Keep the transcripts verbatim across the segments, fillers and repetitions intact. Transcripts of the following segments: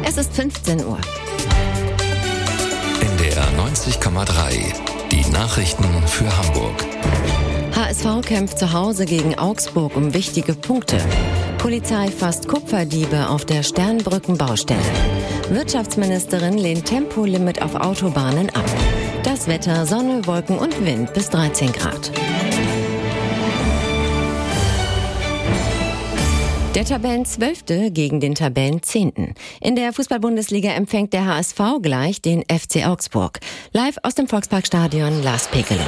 Es ist fünfzehn Uhr. N D R neunzig Komma drei. Die Nachrichten für Hamburg. H S V kämpft zu Hause gegen Augsburg um wichtige Punkte. Polizei fasst Kupferdiebe auf der Sternbrücken-Baustelle. Wirtschaftsministerin lehnt Tempolimit auf Autobahnen ab. Das Wetter: Sonne, Wolken und Wind bis dreizehn Grad. Der Tabellenzwölfte gegen den Tabellenzehnten. In der Fußball-Bundesliga empfängt der H S V gleich den F C Augsburg. Live aus dem Volksparkstadion, Lars Pekeler.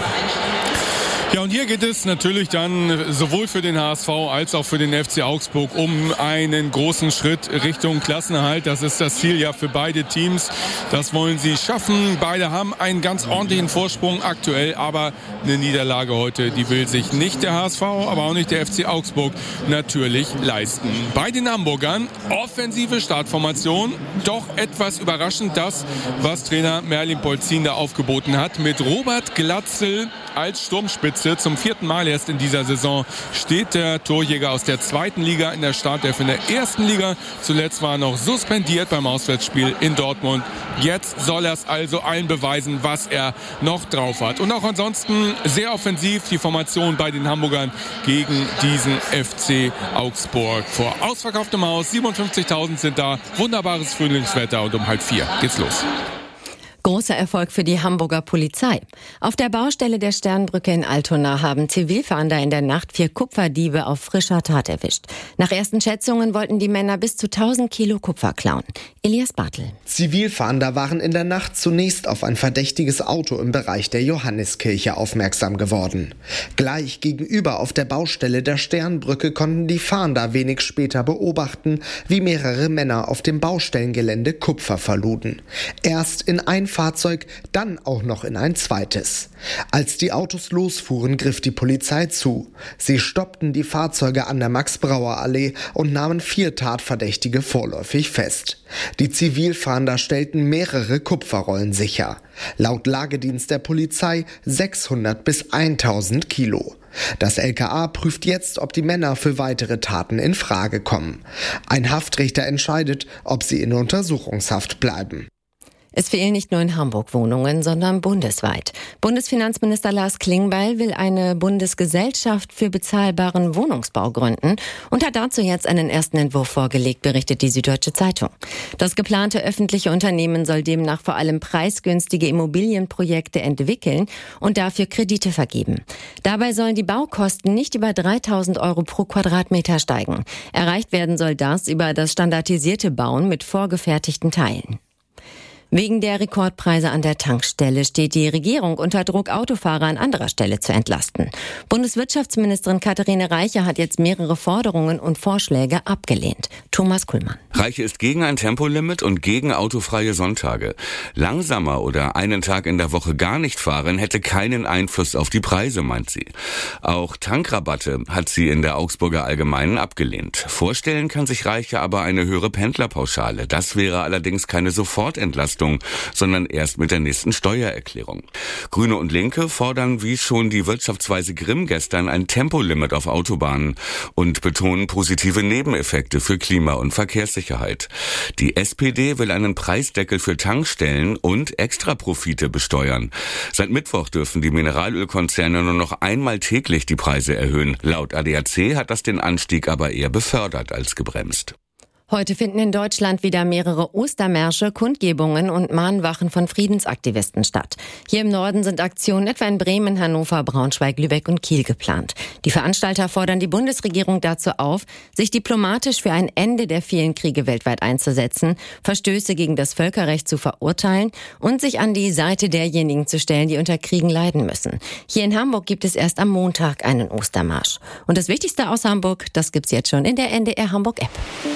Ja, und hier geht es natürlich dann sowohl für den H S V als auch für den F C Augsburg um einen großen Schritt Richtung Klassenerhalt. Das ist das Ziel ja für beide Teams. Das wollen sie schaffen. Beide haben einen ganz ordentlichen Vorsprung aktuell, aber eine Niederlage heute, die will sich nicht der H S V, aber auch nicht der F C Augsburg natürlich leisten. Bei den Hamburgern offensive Startformation. Doch etwas überraschend das, was Trainer Merlin Polzin da aufgeboten hat. Mit Robert Glatzel als Sturmspitze. Zum vierten Mal erst in dieser Saison steht der Torjäger aus der zweiten Liga in der Startelf in der ersten Liga. Zuletzt war er noch suspendiert beim Auswärtsspiel in Dortmund. Jetzt soll er es also allen beweisen, was er noch drauf hat. Und auch ansonsten sehr offensiv die Formation bei den Hamburgern gegen diesen F C Augsburg. Vor ausverkauftem Haus, siebenundfünfzigtausend sind da, wunderbares Frühlingswetter und um halb vier geht's los. Großer Erfolg für die Hamburger Polizei. Auf der Baustelle der Sternbrücke in Altona haben Zivilfahnder in der Nacht vier Kupferdiebe auf frischer Tat erwischt. Nach ersten Schätzungen wollten die Männer bis zu tausend Kilo Kupfer klauen. Elias Bartel. Zivilfahnder waren in der Nacht zunächst auf ein verdächtiges Auto im Bereich der Johanniskirche aufmerksam geworden. Gleich gegenüber auf der Baustelle der Sternbrücke konnten die Fahnder wenig später beobachten, wie mehrere Männer auf dem Baustellengelände Kupfer verluden. Erst in ein Fahrzeug, dann auch noch in ein zweites. Als die Autos losfuhren, griff die Polizei zu. Sie stoppten die Fahrzeuge an der Max-Brauer-Allee und nahmen vier Tatverdächtige vorläufig fest. Die Zivilfahnder stellten mehrere Kupferrollen sicher. Laut Lagedienst der Polizei sechshundert bis tausend Kilo. Das L K A prüft jetzt, ob die Männer für weitere Taten in Frage kommen. Ein Haftrichter entscheidet, ob sie in Untersuchungshaft bleiben. Es fehlen nicht nur in Hamburg Wohnungen, sondern bundesweit. Bundesfinanzminister Lars Klingbeil will eine Bundesgesellschaft für bezahlbaren Wohnungsbau gründen und hat dazu jetzt einen ersten Entwurf vorgelegt, berichtet die Süddeutsche Zeitung. Das geplante öffentliche Unternehmen soll demnach vor allem preisgünstige Immobilienprojekte entwickeln und dafür Kredite vergeben. Dabei sollen die Baukosten nicht über dreitausend Euro pro Quadratmeter steigen. Erreicht werden soll das über das standardisierte Bauen mit vorgefertigten Teilen. Wegen der Rekordpreise an der Tankstelle steht die Regierung unter Druck, Autofahrer an anderer Stelle zu entlasten. Bundeswirtschaftsministerin Katharine Reiche hat jetzt mehrere Forderungen und Vorschläge abgelehnt. Thomas Kuhlmann. Reiche ist gegen ein Tempolimit und gegen autofreie Sonntage. Langsamer oder einen Tag in der Woche gar nicht fahren hätte keinen Einfluss auf die Preise, meint sie. Auch Tankrabatte hat sie in der Augsburger Allgemeinen abgelehnt. Vorstellen kann sich Reiche aber eine höhere Pendlerpauschale. Das wäre allerdings keine Sofortentlastung, sondern erst mit der nächsten Steuererklärung. Grüne und Linke fordern wie schon die Wirtschaftsweise Grimm gestern ein Tempolimit auf Autobahnen und betonen positive Nebeneffekte für Klima- und Verkehrssicherheit. Die S P D will einen Preisdeckel für Tankstellen und Extraprofite besteuern. Seit Mittwoch dürfen die Mineralölkonzerne nur noch einmal täglich die Preise erhöhen. Laut A D A C hat das den Anstieg aber eher befördert als gebremst. Heute finden in Deutschland wieder mehrere Ostermärsche, Kundgebungen und Mahnwachen von Friedensaktivisten statt. Hier im Norden sind Aktionen etwa in Bremen, Hannover, Braunschweig, Lübeck und Kiel geplant. Die Veranstalter fordern die Bundesregierung dazu auf, sich diplomatisch für ein Ende der vielen Kriege weltweit einzusetzen, Verstöße gegen das Völkerrecht zu verurteilen und sich an die Seite derjenigen zu stellen, die unter Kriegen leiden müssen. Hier in Hamburg gibt es erst am Montag einen Ostermarsch. Und das Wichtigste aus Hamburg, das gibt's jetzt schon in der N D R Hamburg App.